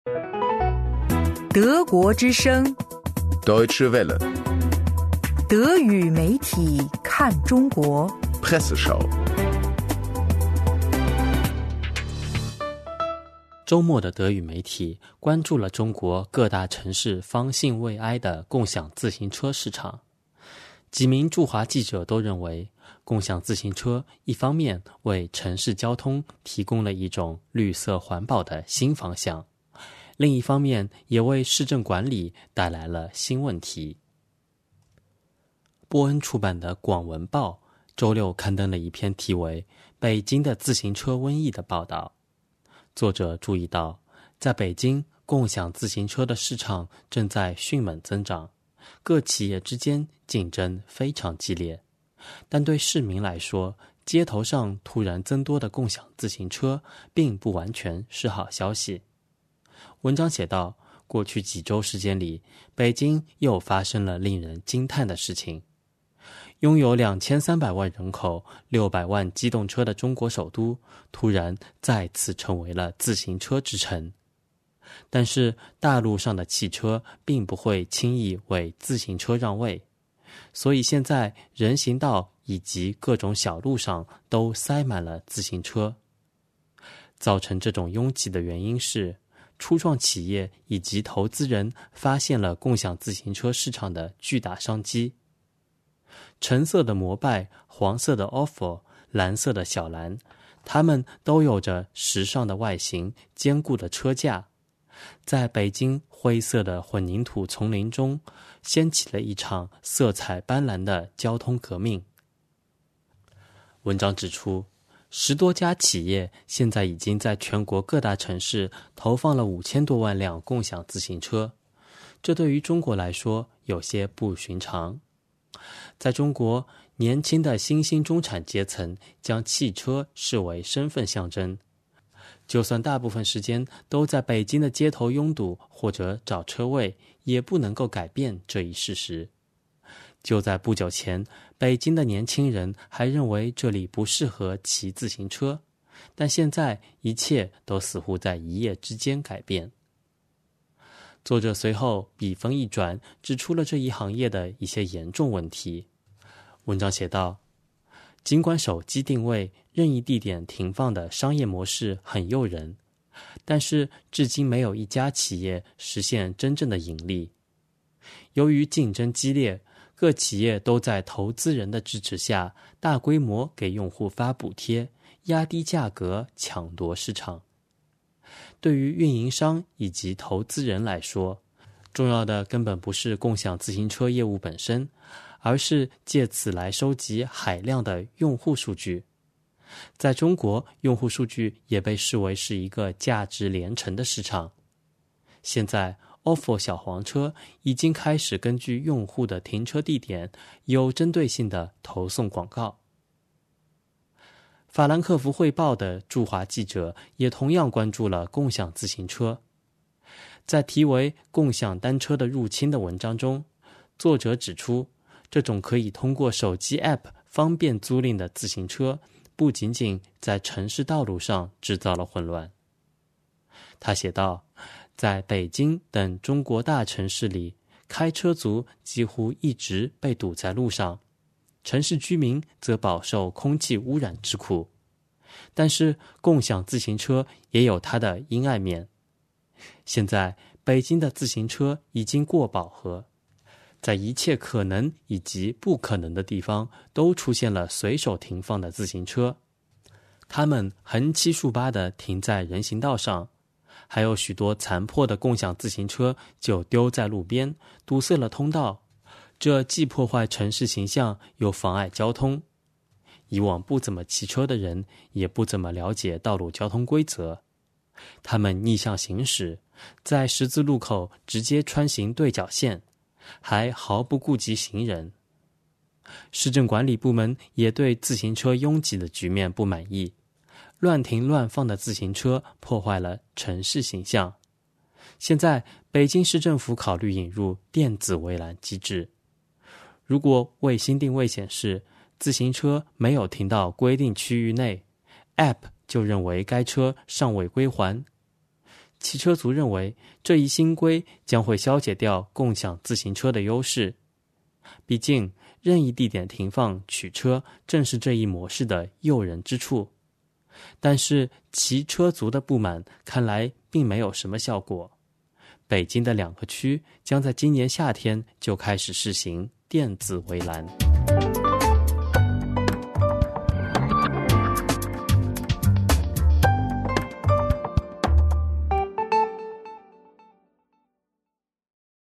德国之声 Deutsche Welle 德语媒体看中国 Presseschau。 周末的德语媒体关注了中国各大城市方兴未艾的共享自行车市场。几名驻华记者都认为，共享自行车一方面为城市交通提供了一种绿色环保的新方向，另一方面也为市政管理带来了新问题。波恩出版的《广文报》周六刊登了一篇题为《北京的自行车瘟疫》的报道。作者注意到，在北京，共享自行车的市场正在迅猛增长，各企业之间竞争非常激烈。但对市民来说，街头上突然增多的共享自行车并不完全是好消息。文章写道，过去几周时间里，北京又发生了令人惊叹的事情。拥有2300万人口、600万机动车的中国首都，突然再次成为了自行车之城。但是大路上的汽车并不会轻易为自行车让位，所以现在人行道以及各种小路上都塞满了自行车。造成这种拥挤的原因是，初创企业以及投资人发现了共享自行车市场的巨大商机。橙色的摩拜、黄色的 ofo、 蓝色的小蓝，它们都有着时尚的外形、坚固的车架，在北京灰色的混凝土丛林中掀起了一场色彩斑斓的交通革命。文章指出，10多家企业现在已经在全国各大城市投放了5000多万辆共享自行车，这对于中国来说有些不寻常。在中国，年轻的新兴中产阶层将汽车视为身份象征，就算大部分时间都在北京的街头拥堵或者找车位，也不能够改变这一事实。就在不久前，北京的年轻人还认为这里不适合骑自行车，但现在一切都似乎在一夜之间改变。作者随后笔锋一转，指出了这一行业的一些严重问题。文章写道，尽管手机定位、任意地点停放的商业模式很诱人，但是至今没有一家企业实现真正的盈利。由于竞争激烈，各企业都在投资人的支持下，大规模给用户发补贴，压低价格，抢夺市场。对于运营商以及投资人来说，重要的根本不是共享自行车业务本身，而是借此来收集海量的用户数据。在中国，用户数据也被视为是一个价值连城的市场。现在 ofo 小黄车已经开始根据用户的停车地点有针对性的投送广告。法兰克福汇报的驻华记者也同样关注了共享自行车。在题为《共享单车的入侵》的文章中，作者指出，这种可以通过手机 App 方便租赁的自行车，不仅仅在城市道路上制造了混乱。他写道，在北京等中国大城市里，开车族几乎一直被堵在路上，城市居民则饱受空气污染之苦。但是共享自行车也有它的阴暗面。现在北京的自行车已经过饱和，在一切可能以及不可能的地方都出现了随手停放的自行车，它们横七竖八地停在人行道上，还有许多残破的共享自行车就丢在路边，堵塞了通道。这既破坏城市形象，又妨碍交通。以往不怎么骑车的人也不怎么了解道路交通规则，他们逆向行驶，在十字路口直接穿行对角线，还毫不顾及行人。市政管理部门也对自行车拥挤的局面不满意，乱停乱放的自行车破坏了城市形象。现在北京市政府考虑引入电子围栏机制，如果卫星定位显示自行车没有停到规定区域内， App 就认为该车尚未归还。 汽车族认为这一新规将会消解掉共享自行车的优势。毕竟，任意地点停放取车正是这一模式的诱人之处。但是骑车族的不满看来并没有什么效果。北京的2个区将在今年夏天就开始试行电子围栏。